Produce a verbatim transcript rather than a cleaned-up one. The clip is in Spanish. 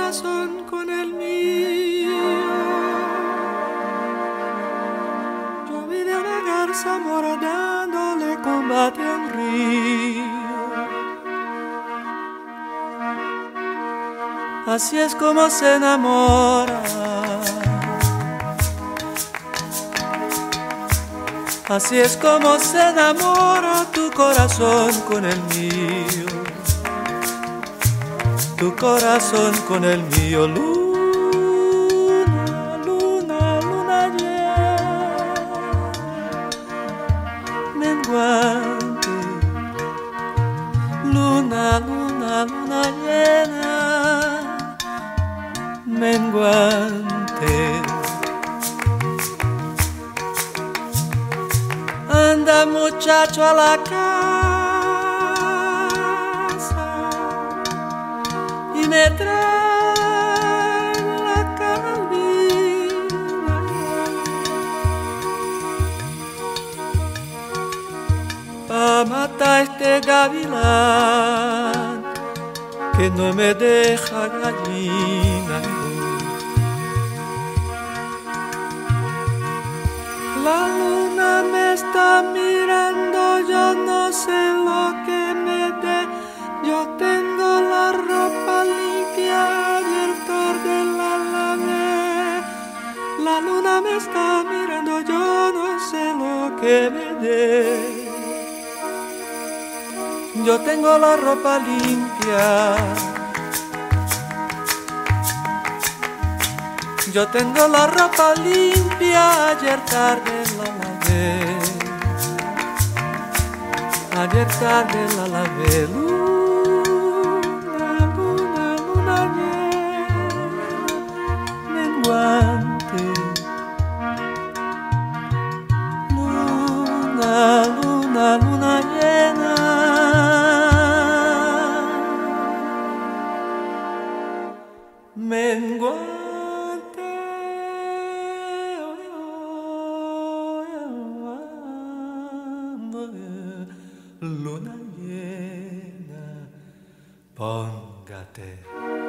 corazón con el mío. Yo vi de una garza mora dándole combate a un río. Así es como se enamora, así es como se enamora tu corazón con el mío, tu corazón con el mío. Luna, luna, luna llena, menguante. Luna, luna, luna llena, menguante. Anda muchacho a la casa y me trae la calvina pa' matar este gavilán que no me deja gallina. La luna me está mirando, yo no sé lo que me dé. Yo tengo la ropa limpia y el tarde la lavé. La luna me está mirando, yo no sé lo que me dé. Yo tengo la ropa limpia, yo tengo la ropa limpia, ayer tarde la lavé, ayer tarde la lavé. Luna, luna, luna llena, menguante. Luna, luna, luna llena, menguante. Luna llena, póngate